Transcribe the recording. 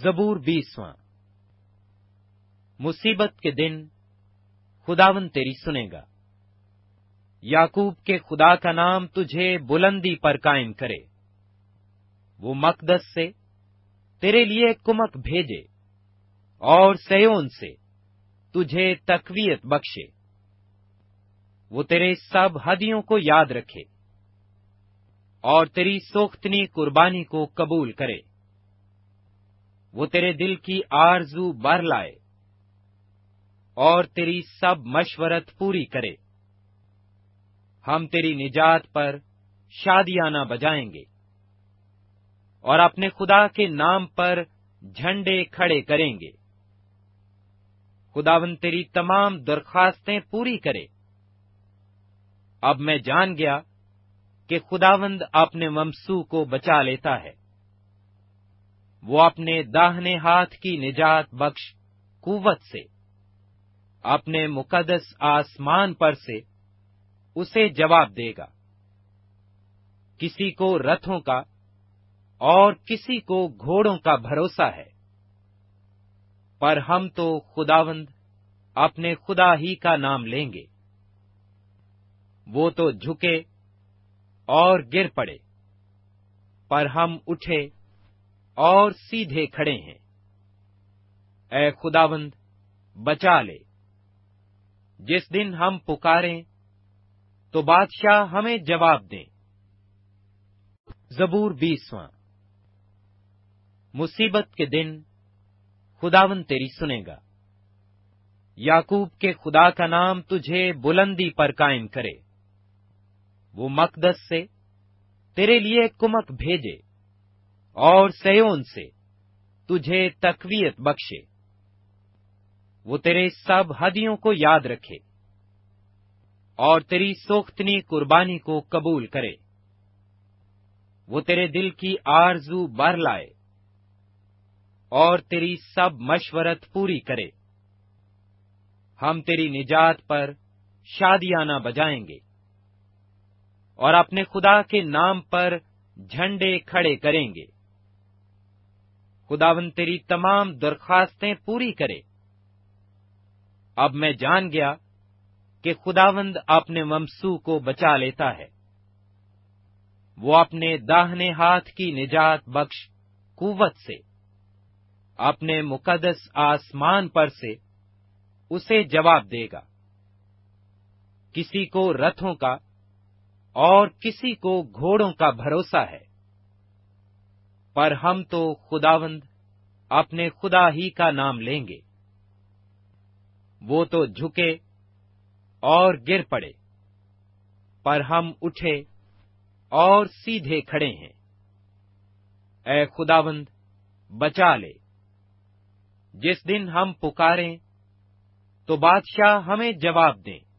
زبور 20واں۔ مصیبت کے دن خداوند تیری سنے گا۔ یعقوب کے خدا کا نام تجھے بلندی پر قائم کرے۔ وہ مقدس سے تیرے لیے کمک بھیجے اور سیون سے تجھے تقویت بخشے۔ وہ تیرے سب ہدیوں کو یاد رکھے اور تیری سوختنی قربانی کو قبول کرے۔ وہ تیرے دل کی آرزو بھر لائے اور تیری سب مشورت پوری کرے۔ ہم تیری نجات پر شادیانہ بجائیں گے اور اپنے خدا کے نام پر جھنڈے کھڑے کریں گے۔ خداوند تیری تمام درخواستیں پوری کرے۔ اب میں جان گیا کہ خداوند اپنے ممسو کو بچا لیتا ہے۔ وہ اپنے داہنے ہاتھ کی نجات بخش قوت سے اپنے مقدس آسمان پر سے اسے جواب دے گا۔ کسی کو رتھوں کا اور کسی کو گھوڑوں کا بھروسہ ہے، پر ہم تو خداوند اپنے خدا ہی کا نام لیں گے۔ وہ تو جھکے اور گر پڑے، پر ہم اٹھے اور سیدھے کھڑے ہیں۔ اے خداوند بچا لے۔ جس دن ہم پکاریں تو بادشاہ ہمیں جواب دیں۔ زبور 20واں۔ مصیبت کے دن خداوند تیری سنے گا۔ یعقوب کے خدا کا نام تجھے بلندی پر قائم کرے۔ وہ مقدس سے تیرے لیے کمک بھیجے اور سیون سے تجھے تقویت بخشے۔ وہ تیرے سب ہدیوں کو یاد رکھے اور تیری سوختنی قربانی کو قبول کرے۔ وہ تیرے دل کی آرزو بھر لائے اور تیری سب مشورت پوری کرے۔ ہم تیری نجات پر شادیانہ بجائیں گے اور اپنے خدا کے نام پر جھنڈے کھڑے کریں گے۔ خداوند تیری تمام درخواستیں پوری کرے۔ اب میں جان گیا کہ خداوند اپنے ممسو کو بچا لیتا ہے۔ وہ اپنے داہنے ہاتھ کی نجات بخش قوت سے اپنے مقدس آسمان پر سے اسے جواب دے گا۔ کسی کو رتھوں کا اور کسی کو گھوڑوں کا بھروسہ ہے، پر ہم تو خداوند اپنے خدا ہی کا نام لیں گے۔ وہ تو جھکے اور گر پڑے، پر ہم اٹھے اور سیدھے کھڑے ہیں۔ اے خداوند بچا لے۔ جس دن ہم پکاریں تو بادشاہ ہمیں جواب دیں۔